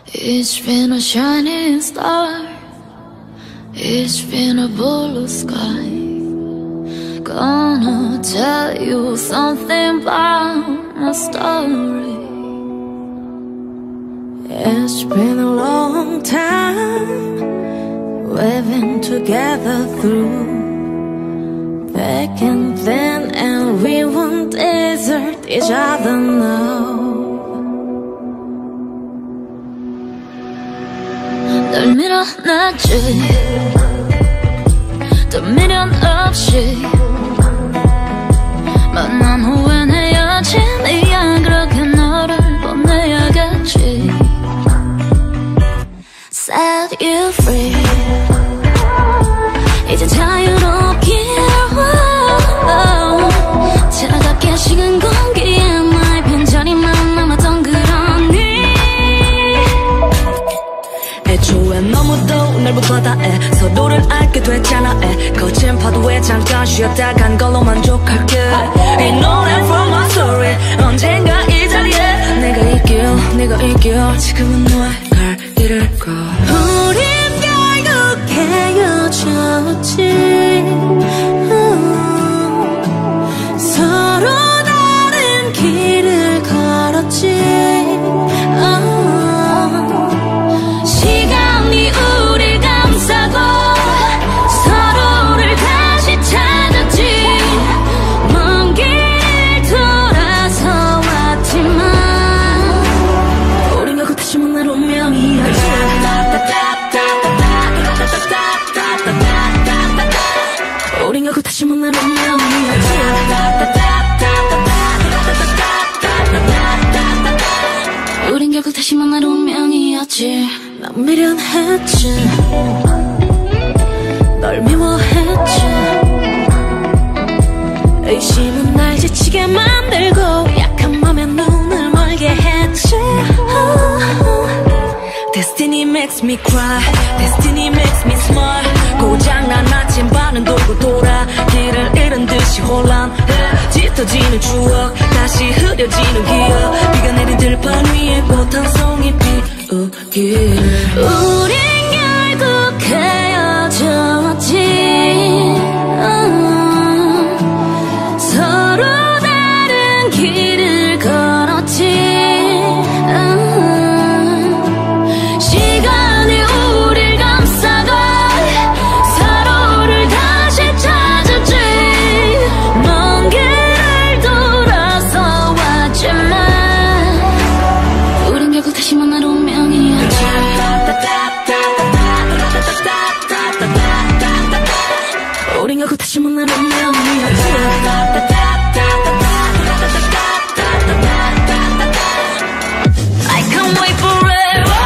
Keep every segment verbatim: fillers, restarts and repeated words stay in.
It's been a shining star, it's been a blue sky. Gonna tell you something about my story. It's been a long time we've been together through back and then, and we won't desert each other now. 널 밀어놨지 또 미련 없이 만난 후엔 헤어짐이야. 그렇게 너를 보내야겠지. Set you free 이제 자유롭게 차갑게 식은 공기에 나의 빈자리만 남았던 그런 네. 애초에 너무도 날보다 애 서로를 알게 됐잖아. 애 거친 파도에 잠깐 쉬었다 간 걸로 만족할게. 이 노래 from my story 언젠가 이 자리에 내가 이길 내가 이길 지금은 너의 갈 길을 가. 우린 결국 헤어졌지. 음, 서로 다른 길을 걸었지. 음, 시간이 우릴 감싸고 서로를 다시 찾았지. 먼 길을 돌아서 왔지만 우린 결국 다시 만날 운명이야. 우린 결국 다시 만날 운명이야. 우린 결국 다시 만날 운명이었지. 난 미련했지 널 미워했지. 의심은 날 지치게 만들고 약한 맘에 눈을 멀게 했지. Destiny makes me cry, Destiny makes me smile. 고장난 아침 반은 돌고 돌아 길을 잃은 듯이 혼란해. 짙어지는 추억 다시 흐려지는 기억. 비가 내린 들판 위에 꽃 한 송이 피우길. 우린 결국 헤어졌지. 음, 서로 다른 길을 걸었지. 음, 시간이 우릴 감싸고 서로를 다시 찾았지. 먼 길을 돌아서 왔지만 우린 결국 다시 만날 운명이었지. 우린 결국 다시 만날 운명이었지. I can't wait forever.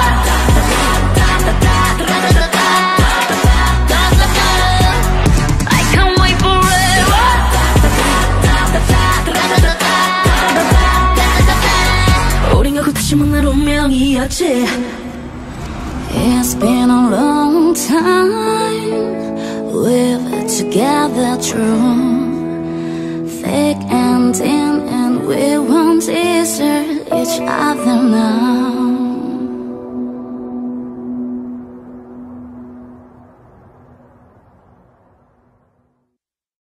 I can't wait forever. 우린 결국 다시 만날 운명이었지. It's been a long time we've been together through thick and thin, and we won't desert each other now.